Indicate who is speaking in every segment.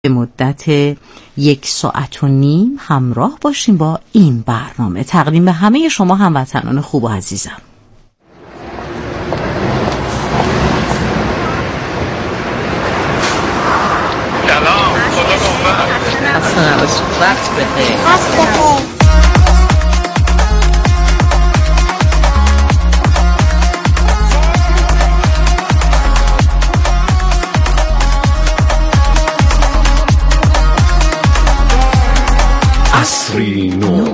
Speaker 1: به مدت 1.5 ساعت همراه باشیم با این برنامه. تقدیم به همه شما هموطنان خوب و عزیزم.
Speaker 2: سلام، خدا نگهدار.
Speaker 3: خسته نباشید. وقت بخیر.
Speaker 2: عصری نو.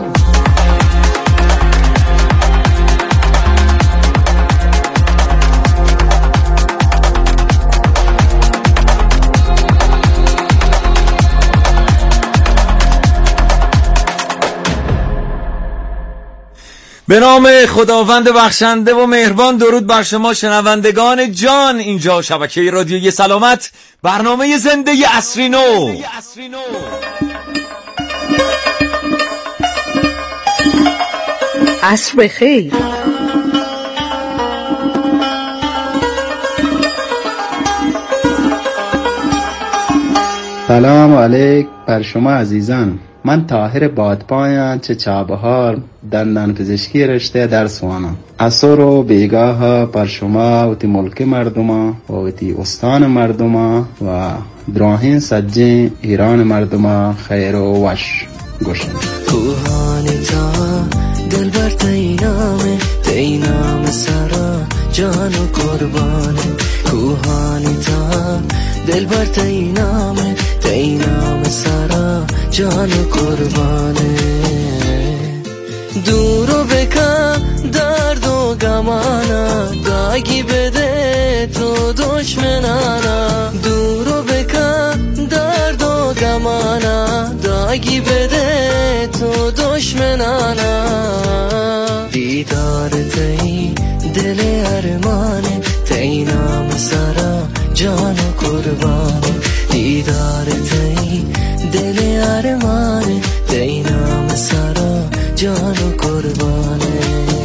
Speaker 4: به نام خداوند بخشنده و مهربان. درود بر شما شنوندگان جان. اینجا شبکه رادیویی سلامت، برنامه زنده عصری نو.
Speaker 3: عصر بخیر.
Speaker 5: سلام علیک بر شما عزیزان. من طاهر بادپایان چه چابهار دندان پزشکی رشته درس وانم. عصر و بیگاه بر شما و تی ملک مردم و تی استان مردم و دراهین سجی ایران مردم خیر و وش گوشن.
Speaker 6: کوهانی تا دل بر تینام سرا جان و قربانه. کوهانی تا دل بر تینام سرا جان و قربانه. دورو بکن درد و گمانا داگی بده تو دشمنانا. دورو بکن درد و گمانا داگی بده تو دشمنانا. دیدار تی دل ارمانه تینام سرا جان و قربانه. دیدار تی دل ارمانه تینام سرا جان و قربانه.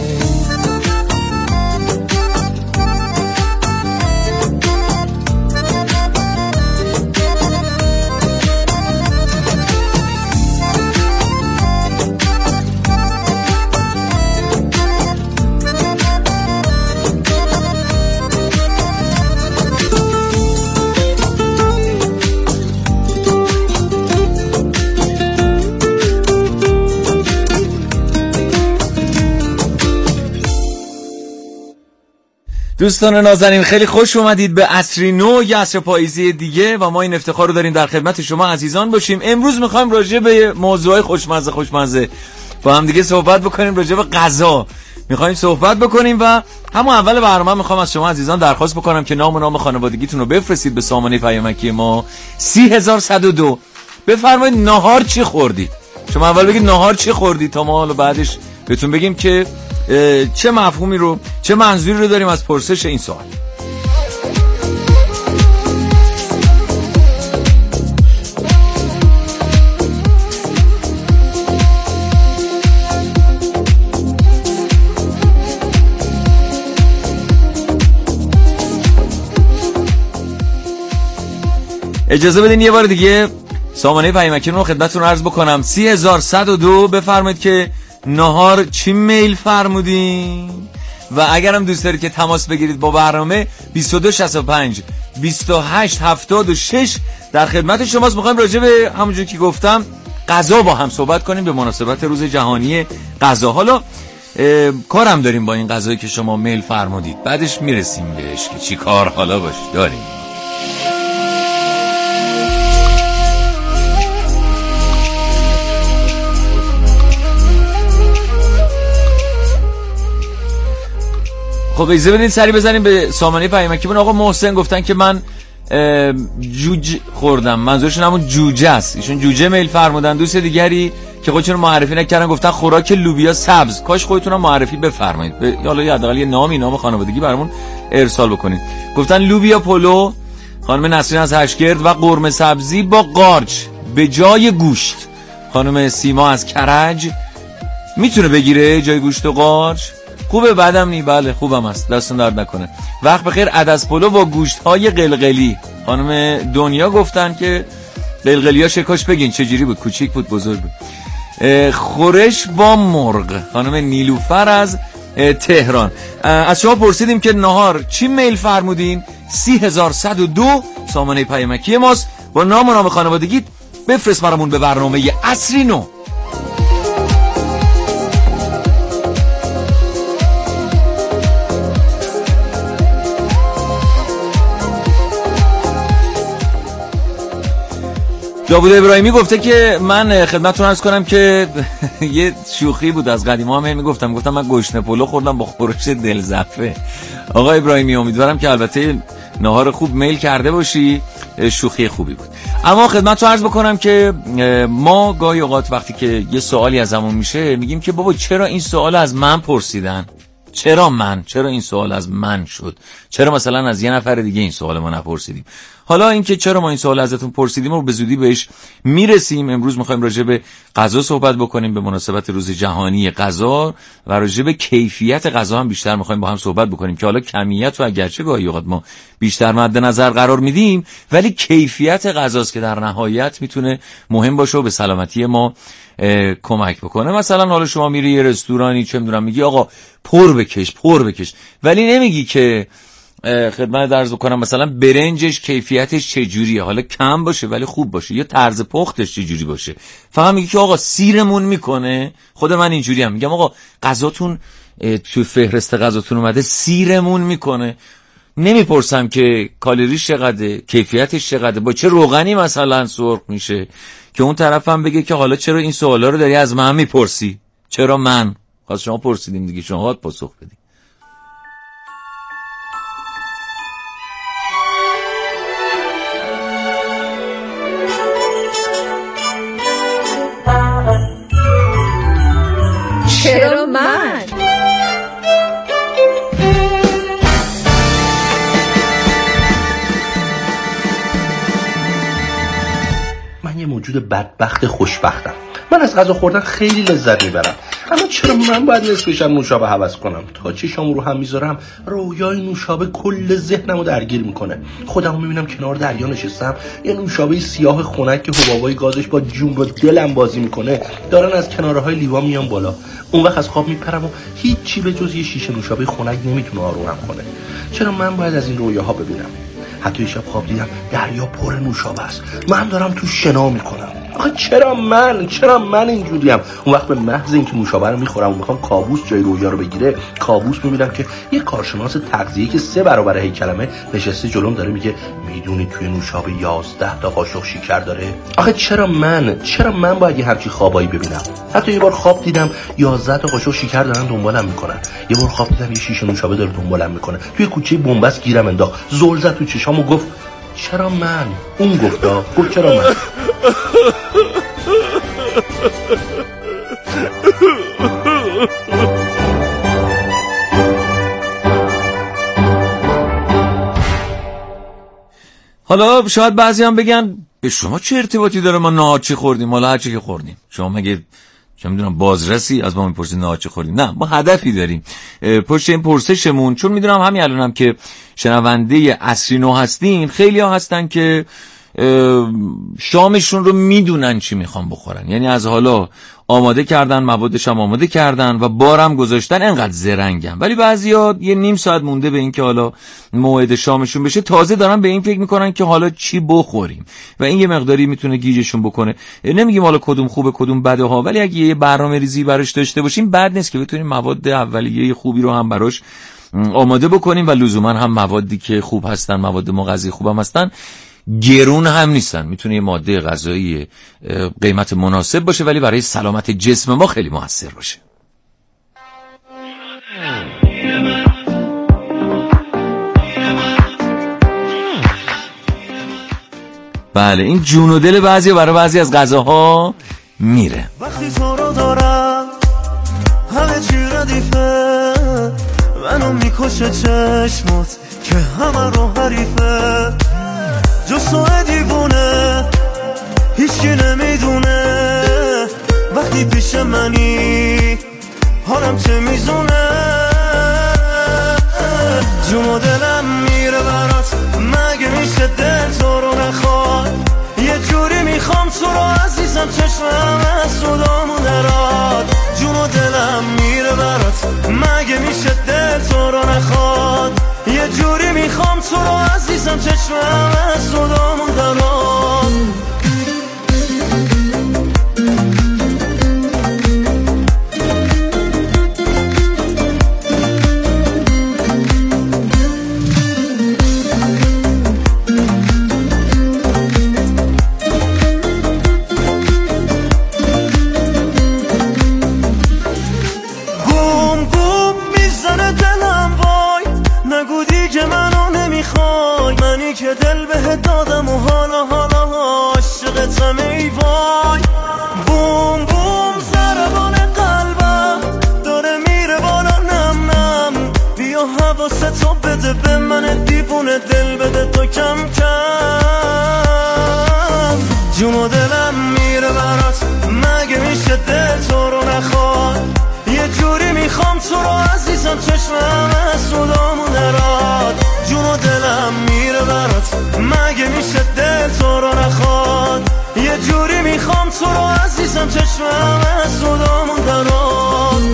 Speaker 4: دوستان نازنین، خیلی خوش اومدید به عصری نو، یه عصر پاییزی دیگه و ما این افتخار رو داریم در خدمت شما عزیزان باشیم. امروز میخوایم راجع به موضوعای خوشمزه با هم دیگه صحبت بکنیم. راجع به غذا میخوایم صحبت بکنیم و همون اول برنامه میخوام از شما عزیزان درخواست بکنم که نام خانوادگیتون رو بفرستید به سامانه پیامکی ما 30102. بفرمایید ناهار چی خوردید. شما اول بگید ناهار چی خوردید تا ما حالا بعدش بهتون بگیم که چه مفهومی رو، چه منظوری رو داریم از پرسش این سوال. اجازه بدین یه بار دیگه سامانه پیامکی رو خدمتتون عرض بکنم. 30102. بفرمایید که نهار چی میل فرمودین و اگرم دوست دارید که تماس بگیرید با برنامه 2265 2876 در خدمت شماست. میخوایم راجع به همونجور که گفتم غذا با هم صحبت کنیم به مناسبت روز جهانی غذا. حالا کارم داریم با این غذایی که شما میل فرمودید، بعدش میرسیم بهش که چی کار حالا باش داریم. خب اجازه بدید سری بزنیم به سامانه پیامکی. من آقا محسن گفتن که من جوجه خوردم، منظورشون همون جوجه است. ایشون جوجه میل فرمودن. دوست دیگری که خودشون معرفی نکردن گفتن خوراک لوبیا سبز. کاش خودتون هم معرفی بفرمایید، حالا یه حداقل یه نام خانوادگی برامون ارسال بکنید. گفتن لوبیا پلو خانم نسرین از هشگرد و قرمه سبزی با قارچ به جای گوشت خانم سیما از کرج. میتونه بگیره جای گوشت و قارچ؟ خوبه، بعدم نی. بله خوبم است، دستون درد نکنه. وقت بخیر. عدس پلو با گوشت های قلقلی خانم دنیا گفتن که قلقلیا شکاش بگین چجوری بود، کوچیک بود بزرگ بود. خورش با مرغ، خانم نیلوفر از تهران. از شما پرسیدیم که نهار چی میل فرمودین؟ 30102 سامانه پیامکی ماست. با نام و نام خانوادگیت بفرست برامون به برنامه عصری نو. داوود ابراهیمی گفته که من خدمتتون عرض کنم که یه شوخی بود از قدیما، هم میگفتم من گوشت پلو خوردم با خورش دلزفه. آقا ابراهیمی امیدوارم که البته نهار خوب میل کرده باشی، شوخی خوبی بود. اما خدمتتون عرض بکنم که ما گاهی اوقات وقتی که یه سوالی ازمون میشه میگیم که بابا چرا این سوال از من پرسیدن؟ چرا این سوال از من شد؟ چرا مثلا از یه نفر دیگه این سوال ما نپرسیدیم؟ حالا اینکه چرا ما این سوال ازتون پرسیدیم رو به زودی بهش میرسیم. امروز میخوایم راجع به غذا صحبت بکنیم به مناسبت روز جهانی غذا و راجع به کیفیت غذا هم بیشتر میخوایم با هم صحبت بکنیم که حالا کمیت و اگرچه گاهی اوقات ما بیشتر مد نظر قرار میدیم، ولی کیفیت غذاست که در نهایت میتونه مهم باشه و به سلامتی ما کمک بکنه. مثلا حالا شما میری یه رستورانی، چه میدونم، میگی آقا پر بکش، ولی نمیگی که خدمت عرض بکنم مثلا برنجش کیفیتش چجوریه، حالا کم باشه ولی خوب باشه، یا طرز پختش چجوری باشه. فقط میگی که آقا سیرمون میکنه. خود من اینجوری هم میگم آقا غذاتون تو فهرست غذاتون اومده سیرمون میکنه. نمیپرسم که کالریش چقدره، کیفیتش چقدره، با چه روغنی مثلا سرخ میشه، که اون طرفم بگه که حالا چرا این سوالا رو داری از من میپرسی؟ چرا من؟ خواست شما پرسیدیم دیگه، شما باید پاسخ بدید.
Speaker 7: چرا من؟
Speaker 8: من یه موجود بدبخت خوشبختم. من از غذا خوردن خیلی لذت میبرم، اما چرا من باید نصفش هم نوشابه حوض کنم؟ تا چشام رو هم میذارم رویای نوشابه کل ذهنمو درگیر میکنه. خودمو میبینم کنار دریا نشستم، یه نوشابه سیاه خنک که حبابای گازش با جون و دلم بازی میکنه دارن از کنارهای لیوان میان بالا. اون وقت از خواب میپرم و هیچی به جز یه شیشه نوشابه خنک نمیتونه آرومم کنه. چرا من باید از این رویاها ببینم؟ حتی شب خواب دیدم دریا پر نوشابه است، من دارم تو شنا میکنم. آخه چرا من اینجوریم؟ اون وقت به محض اینکه نوشابه رو میخورم و میخوام کابوس جای رویا رو بگیره، کابوس میبینم که یه کارشناس تغذیه که 3 برابر هیکلمه نشسته جلوم داره میگه میدونی توی نوشابه 11 تا قاشق شکر داره؟ آخه چرا من باید یه همچی خوابایی ببینم؟ حتی یه بار خواب دیدم 11 تا قاشق شکر دارن دنبالم میکنن. یه بار خواب دیدم یه شیشه نوشابه داره دنبالم میکنه. توی کوچه بنبست گیرم انداخت، زل زد تو چشامو، گفت چرا من؟ اون گفت چرا من؟
Speaker 4: حالا شاید بعضی هم بگن به شما چه ارتباطی داره ما نهار چی خوردیم؟ حالا هر چی که خوردیم. شما مگه چه میدونم بازرسی از ما میپرسید نهار چی خوردیم؟ نه، ما هدفی داریم پشت این پرسشمون، چون میدونم همین الانم که شنونده عصری نو هستین خیلی ها هستن که شامشون رو میدونن چی میخوان بخورن، یعنی از حالا آماده کردن، موادش هم آماده کردن و بارم گذاشتن، انقدر زرنگن. ولی بعضیا یه نیم ساعت مونده به این که حالا موعد شامشون بشه تازه دارن به این فکر میکنن که حالا چی بخوریم و این یه مقداری میتونه گیجشون بکنه. نمیگیم حالا کدوم خوبه کدوم بده ها، ولی اگه یه برنامه‌ریزی براش داشته باشیم بد نیست که بتونیم مواد اولیه خوبی رو هم براش آماده بکنیم و لزوما هم موادی که خوب هستن، مواد مغذی خوب هم هستن، گرون هم نیستن. میتونه یه ماده غذایی قیمت مناسب باشه ولی برای سلامت جسم ما خیلی موثر باشه. بله، این جون و دل بعضی برای بعضی از غذاها میره.
Speaker 6: وقتی تو رو دارم همه چی ردیفه، منو میکشه چشمت که همه رو حریفه، جز تو دیوونه هیچکی نمیدونه، وقتی پیش منی حالم چه میزونه، جون و دلم میره برات، مگه میشه دل تو رو نخواد، یه جوری عزیزم چشمم از صدامون نراد جون و دلم میره برات مگه میشه دل تو رو نخواد یه جوری میخوام تو رو عزیزم چشمم از صدامون نراد که دل بهت دادم و حالا عاشقتم ای وای بوم بوم ضربان قلبم داره میره بالا نم نم بیا حواستو بده به من دیوونه دل بده تو کم کم جون و دلم میره برات مگه میشه دل تو رو نخواد یه جوری میخوام تو رو عزیزم چشمم از صدامون نراد جون و دلم میره برات مگه میشه دل تو رو نخواد یه جوری میخوام تو رو عزیزم چشمم از صدامون نراد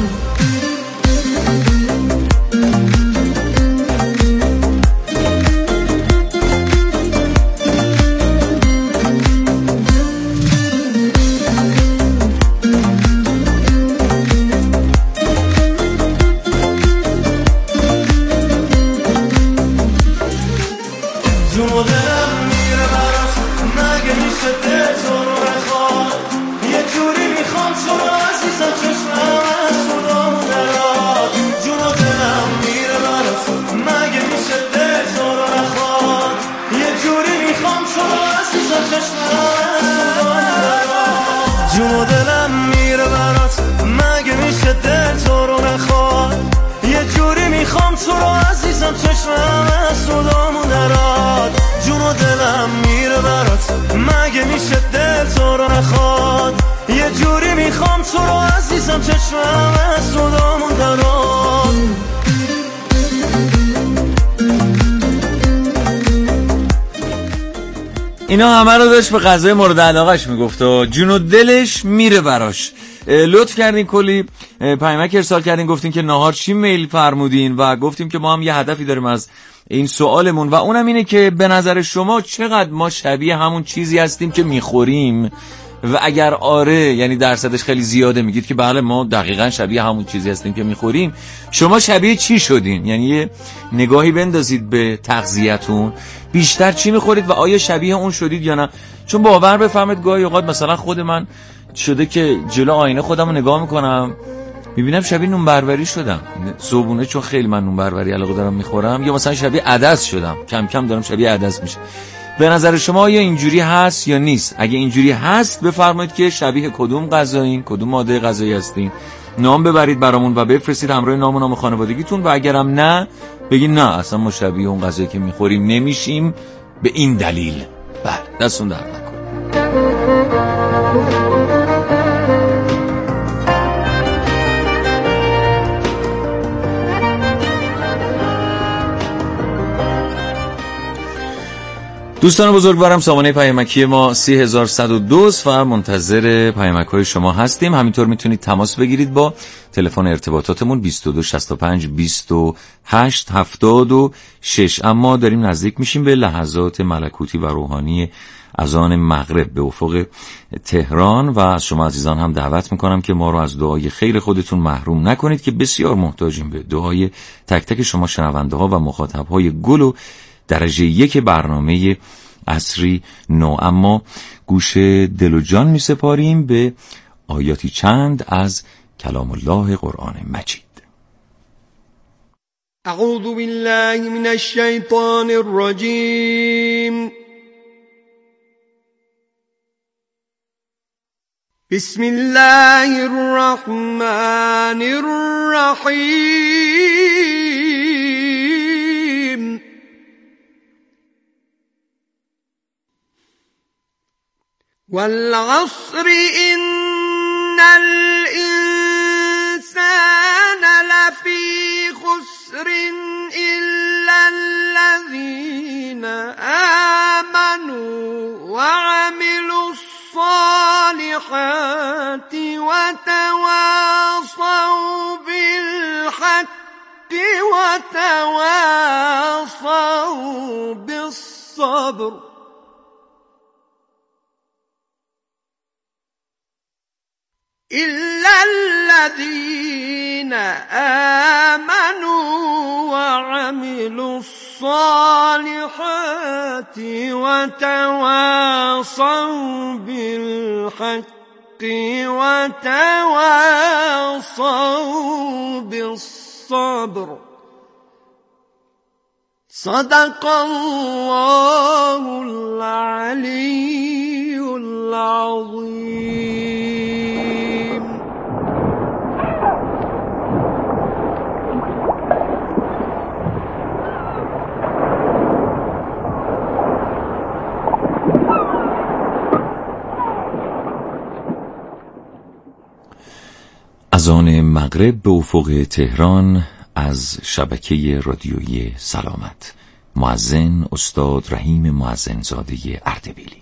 Speaker 6: جون و دلم میره برات مگه میشه دل تو رو نخواد یه جوری میخوام تو رو عزیزم چشمم از صدامون نراد جون و دلم میره برات مگه میشه دل تو رو نخواد یه جوری میخوام تو رو عزیزم چشمم از صدامون نراد
Speaker 4: اینا همه رو داشت به غذای مورد علاقهش میگفت و جون و دلش میره براش. لطف کردین کلی پیامک ارسال کردین گفتین که نهار چی میل فرمودین و گفتیم که ما هم یه هدفی داریم از این سوالمون و اونم اینه که به نظر شما چقدر ما شبیه همون چیزی هستیم که میخوریم و اگر آره یعنی درصدش خیلی زیاده میگید که بله ما دقیقاً شبیه همون چیزی هستیم که میخوریم شما شبیه چی شدین یعنی یه نگاهی بندازید به تغذیه‌تون بیشتر چی میخورید و آیا شبیه اون شدید یا نه چون باور بفهمید گاهی اوقات مثلا خود من شده که جلو آینه خودم رو نگاه میکنم میبینم شبیه نون بربری شدم صبحونه چون خیلی من نون بربری علاقه دارم میخورم یا مثلا شبیه عدس شدم کم کم دارم شبیه عدس میشه به نظر شما آیا اینجوری هست یا نیست اگه اینجوری هست بفرمایید که شبیه کدوم غذایین کدوم ماده غذایی هستین نام ببرید برامون و بفرستید همراه نام و نام خانوادگیتون و اگرم نه بگید نه اصلا ما شبیه اون غذایی که میخوریم نمیشیم به این دلیل بله دستون درد نکنه. دوستان بزرگوارم سامانه پیامکی ما 3102 و منتظر پیامک‌های شما هستیم همینطور میتونید تماس بگیرید با تلفن ارتباطاتمون 22 65 28 76 اما داریم نزدیک میشیم به لحظات ملکوتی و روحانی اذان مغرب به افق تهران و از شما عزیزان هم دعوت میکنم که ما رو از دعای خیر خودتون محروم نکنید که بسیار محتاجیم به دعای تک تک شما شنونده ها و مخاطب های گل و درجه 1 برنامه عصری نو. اما گوش دل و جان می سپاریم به آیاتی چند از کلام الله قرآن مجید.
Speaker 9: اعوذ بالله من الشیطان الرجیم بسم الله الرحمن الرحیم والعصر إن الإنسان لفي خسر إلا الذين آمنوا وعملوا الصالحات الصالحات وتواصوا بالحق وتواصوا بالصبر إلا الذين آمنوا وعملوا الصالحات وتواصوا بالحق وتواصوا بالصبر صدق الله العلي العظيم.
Speaker 4: اذان مغرب به افق تهران از شبکه رادیویی سلامت. مؤذن استاد رحیم مؤذنزاده اردبیلی.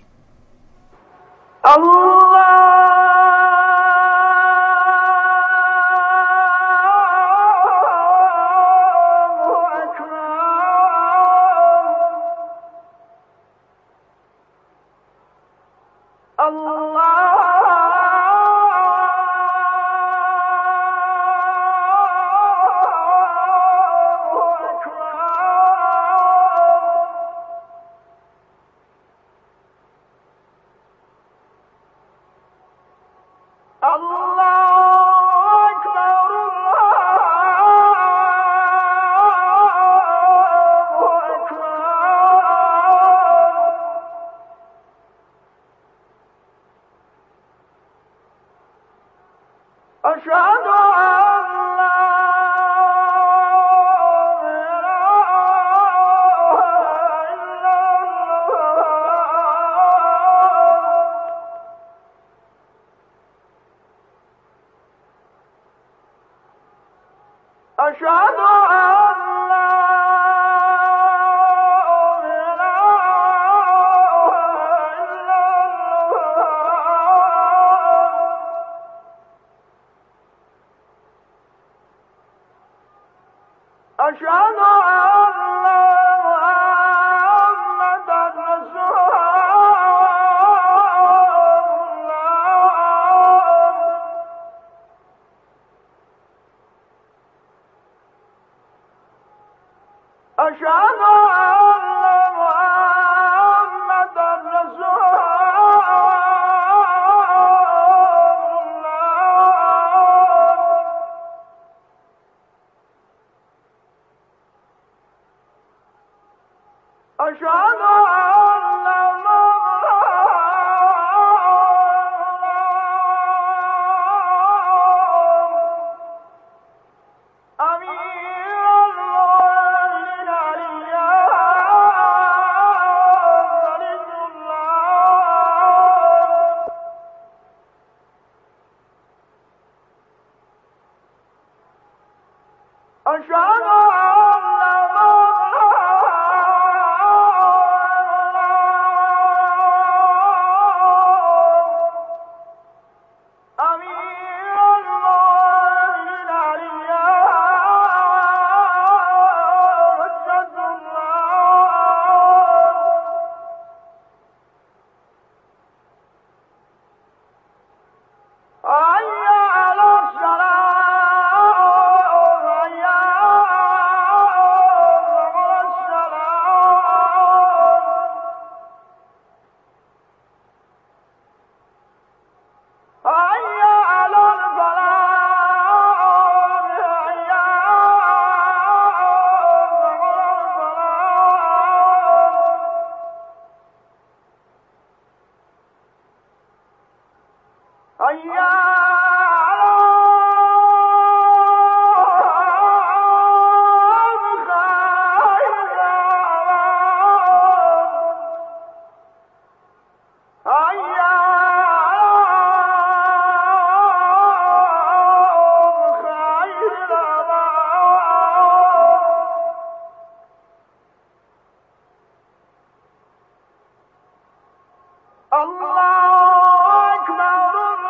Speaker 6: الله أكبر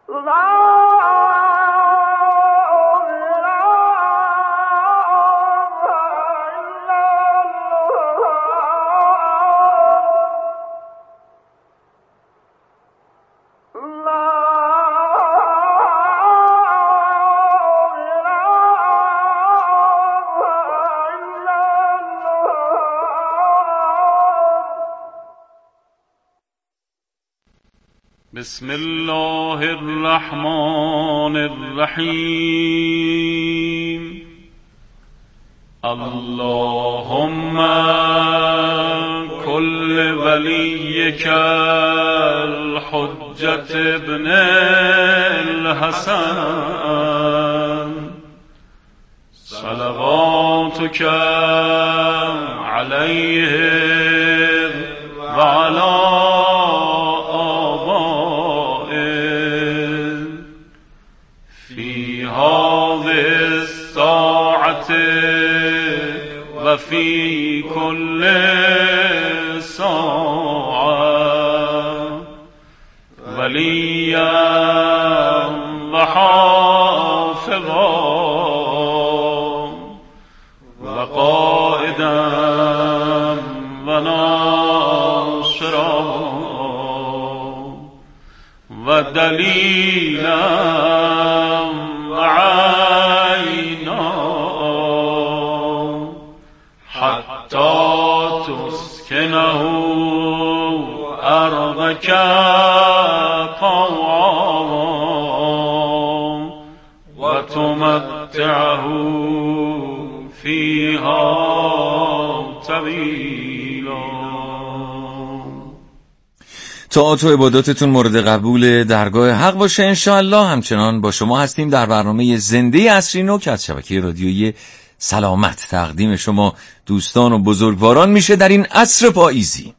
Speaker 2: بسم الله الرحمن الرحیم اللهم كل وليك الحجة ابن الحسن صلواتك عليه وعلى وفي كل ساعة وليا وحافظا وقائدا وناصرا ودليلا تسكنه أرضك طوعا وتمتعه فيها طويلا.
Speaker 4: طاعات و عباداتتون مورد قبول درگاه حق باشه انشاءالله. همچنان با شما هستیم در برنامه زنده عصری نو که از شبکه رادیویی سلامت تقدیم شما دوستان و بزرگواران میشه در این عصر پاییزی.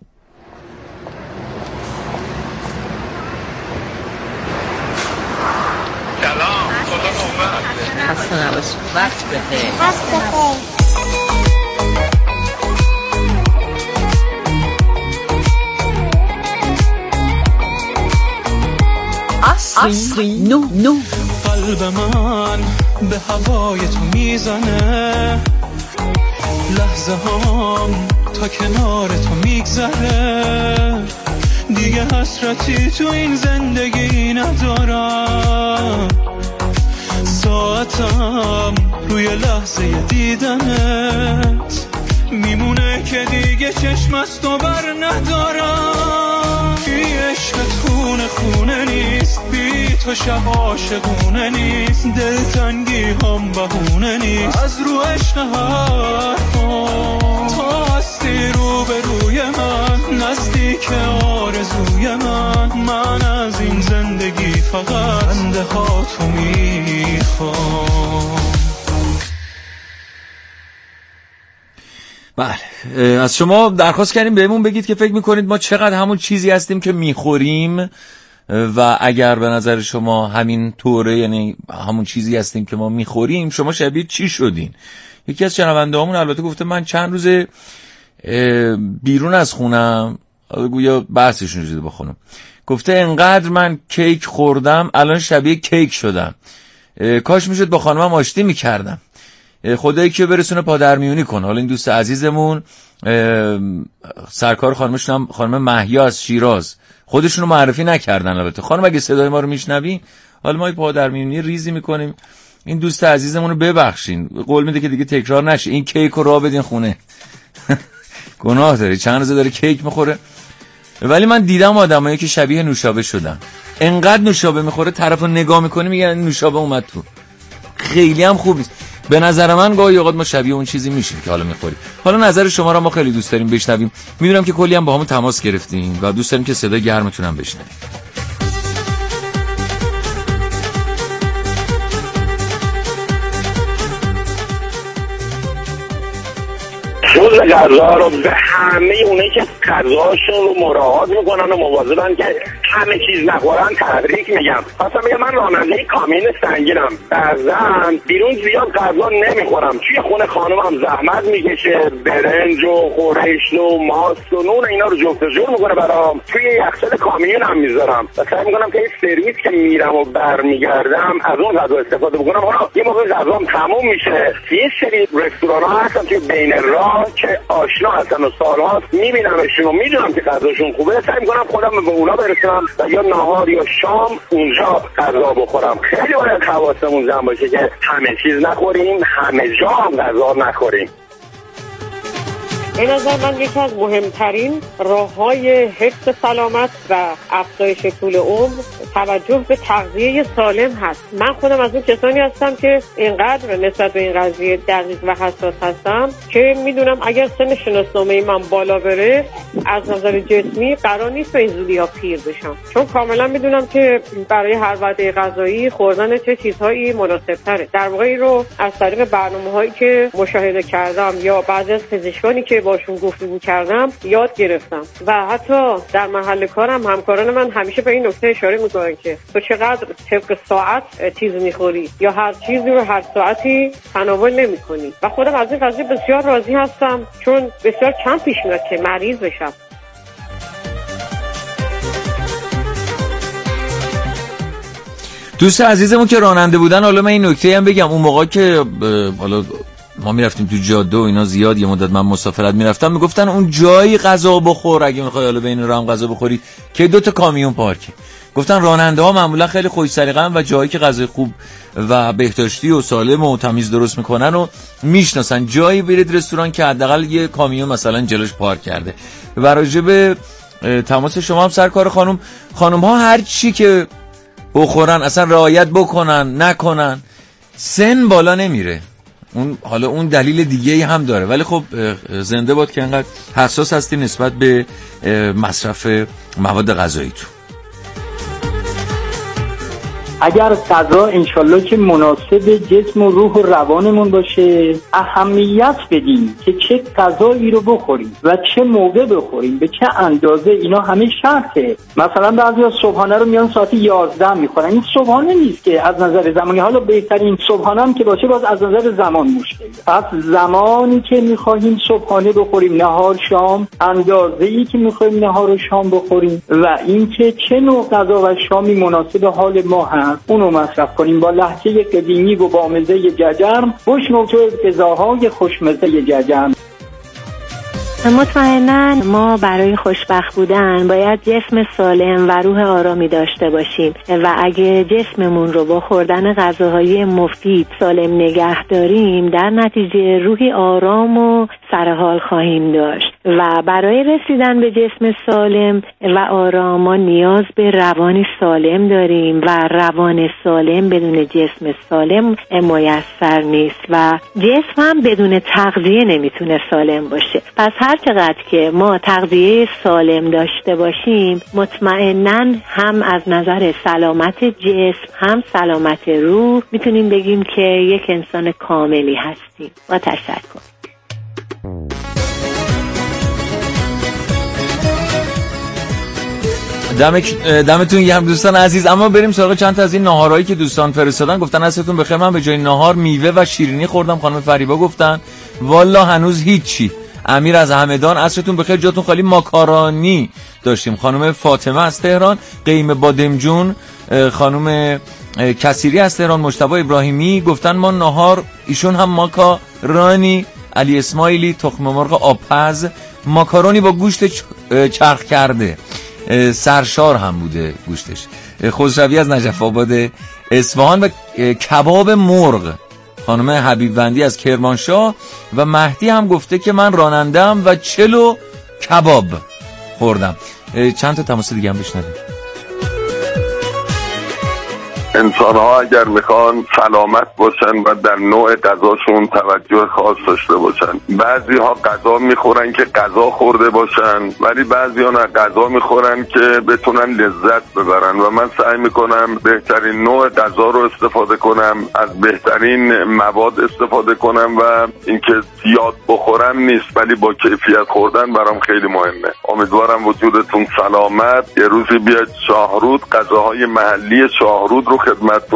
Speaker 2: سلام، خدا قوت.
Speaker 3: خسته نباشید. وقت بخیر.
Speaker 1: عصری نو.
Speaker 6: قلب من به هوای تو میزنه، لحظه هام تا کنار تو میگذره، دیگه حسرتی تو این زندگی ندارم، ساعتم روی لحظه دیدنت میمونه که دیگه چشم از تو بر ندارم. بی عشقت خونه نیست، بی تو شب عاشقونه نیست، دلتنگی هم بهونه نیست، از رو عشق حرفم تو هستی رو به روی من، نزدیک آرزوی من از این زندگی فقط خنده ها تو میخوام.
Speaker 4: بله، از شما درخواست کردیم بهمون بگید که فکر میکنید ما چقدر همون چیزی هستیم که میخوریم و اگر به نظر شما همین طوره، یعنی همون چیزی هستیم که ما میخوریم، شما شبیه چی شدین؟ یکی از شنونده هامون البته گفته من چند روز بیرون از خونم، گویا بحثشون شده بخونم، گفته انقدر من کیک خوردم الان شبیه کیک شدم، کاش میشد با خانمم آشتی میکردم، خدایی که برسونه پادرمیونی کنه. حالا این دوست عزیزمون سرکار خانمشون هم خانم مهیا از شیراز، خودشونو معرفی نکردن. البته خانم اگه صدای ما رو میشنوین، حالا ما پادرمیونی ریزی میکنیم، این دوست عزیزمون رو ببخشین، قول میده که دیگه تکرار نشه، این کیک رو راه بدین خونه. گناه داره، چند روزه داره کیک میخوره. ولی من دیدم آدمایی که شبیه نوشابه شدن، انقدر نوشابه میخوره طرفو نگاه میکنی میگن نوشابه اومد تو. خیلی هم خوب نیست به نظر من. گاهی اوقات ما شبیه اون چیزی میشیم که حالا میخوریم. حالا نظر شما رو ما خیلی دوست داریم بشنویم. میدونم که کلی هم با همون تماس گرفتین و دوست داریم که صدای گرمتون هم بشنویم.
Speaker 2: جزء غذا رو به همه اونایی که غذاشون رو مراعات میکنن و مواظبن که همه چیز نخورن تبریک میگم. مثلا میگم من راننده کامیون سنگینم، بعضا بیرون زیاد غذا نمیخورم، توی خونه خانمم زحمت میکشه، برنج و خورشت و ماست و نون اینا رو جفت جور میکنه برام، توی یخچال کامیونم میذارم و سعی میکنم که این سرویس که میرم و برمیگردم از اون غذا استفاده بکنم. حالا یه موقع غذام تموم میشه، یه سری رستوران‌ها هستن توی بین راه که آشنا هستن و سال‌هاست میبینمشون و میدونم که غذاشون خوبه، سعی میکنم خودم به اونا برسونم و یا نهار یا شام اونجا غذا بخورم. خیلی باید حواسمون جمع باشه که همه چیز نخوریم، همه جا هم غذا نخوریم.
Speaker 10: به نظر من یکی از مهمترین راه‌های حفظ سلامت و افزایش طول عمر توجه به تغذیه سالم هست. من خودم از اون کسانی هستم که اینقدر نسبت به این قضیه دقیق و حساس هستم که میدونم اگر سن شناسنامه من بالا بره از نظر جسمی قرار نیست به این زودی ها پیر بشم، چون کاملا میدونم که برای هر وعده غذایی خوردن چه چیزهایی مناسب تره. در واقع این رو از طریق برنامه‌هایی که مشاهده کردم یا بعضی از پزشکانی که باشون گفتگو کردم یاد گرفتم و حتی در محل کارم همکاران من همیشه به این نکته اشاره میکنن که تو چقدر طبق ساعت چیز میخوری یا هر چیزی رو هر ساعتی تناول نمیکنی و خودم از این قضیه بسیار راضی هستم، چون بسیار کم پیش میاد که مریض بشم.
Speaker 4: دوست عزیزمون که راننده بودن، حالا من این نکته هم بگم، اون موقع که حالا ما میرفتیم تو جاده و اینا زیاد، یه مدت من مسافرت میرفتم، میگفتن اون جایی غذا بخور اگه میخوای حالا بین راه غذا بخوری که 2 تا کامیون پارکه. گفتن راننده ها معمولا خیلی خوش سلیقه ام و جایی که غذای خوب و بهداشتی و سالم و تمیز درست میکنن و میشناسن. جایی برید رستوران که حداقل یه کامیون مثلا جلوش پارک کرده. و راجع به تماس شما هم سرکار خانم ها هر چی که بخورن اصلا رعایت بکنن نکنن سن بالا نمیره. حالا اون دلیل دیگه هم داره، ولی خب زنده باد که انقدر حساس هستی نسبت به مصرف مواد غذایی تو.
Speaker 11: اگر غذا انشالله که مناسب جسم و روح و روانمون باشه اهمیت بدیم که چه غذایی رو بخوریم و چه موقع بخوریم، به چه اندازه، اینا همه شرطه. مثلا بعضیا صبحانه رو میان ساعت 11 میخورن، این صبحانه نیست که از نظر زمانی. حالا بهترین صبحانه هم که باشه باز از نظر زمان مشکل. پس زمانی که میخواهیم صبحانه بخوریم، نهار، شام، اندازه‌ای که میخوایم نهار و شام بخوریم و اینکه چه نوع غذا و شامی مناسب حال ما هست اونو مصرف کنیم. با لهجه قدیمی و با مزه ججرم بشنو تو غذاهای خوشمزه ججرم.
Speaker 12: مطمئناً ما برای خوشبخت بودن باید جسم سالم و روح آرامی داشته باشیم و اگه جسممون رو با خوردن غذاهای مفید سالم نگه داریم در نتیجه روحی آرام و سرحال خواهیم داشت. و برای رسیدن به جسم سالم و آرام ما نیاز به روانی سالم داریم و روان سالم بدون جسم سالم میسر نیست و جسم هم بدون تغذیه نمیتونه سالم باشه. پس هر چقدر که ما تغذیه سالم داشته باشیم مطمئناً هم از نظر سلامت جسم هم سلامت روح میتونیم بگیم که یک انسان کاملی هستیم. با تشکر.
Speaker 4: دمتون گرم دوستان عزیز. اما بریم سراغ چند تا از این ناهارهایی که دوستان فرستادن. گفتن عصرتون بخیر، من به جای ناهار میوه و شیرینی خوردم. خانم فریبا گفتن والا هنوز هیچی. امیر از همدان عصرتون بخیر، جاتون خالی، ماکارونی داشتیم. خانم فاطمه از تهران، قیم بادمجون. خانم کثیری از تهران، مجتبی ابراهیمی گفتن ما ناهار، ایشون هم ماکارونی. علی اسماعیلی تخم مرغ آبپز، ماکارونی با گوشت چرخ کرده، سرشار هم بوده گوشتش. خسروی از نجف آباد اصفهان و کباب مرغ. خانم حبیبوندی از کرمانشاه و مهدی هم گفته که من رانندم و چلو کباب خوردم. چند تا تماس دیگه هم بشنویم.
Speaker 13: انسان‌ها اگر میخوان سلامت باشن و در نوع غذاشون توجه خاص داشته باشن. بعضی‌ها غذا میخورن که غذا خورده باشن، ولی بعضی‌ها نه، غذا میخورن که بتونن لذت ببرن و من سعی میکنم بهترین نوع غذا رو استفاده کنم، از بهترین مواد استفاده کنم و اینکه زیاد بخورم نیست، ولی با کیفیت خوردن برام خیلی مهمه. امیدوارم وجودتون سلامت. یه روزی بیاد شاهرود غذاهای محلی شاهرود رو خدمتتون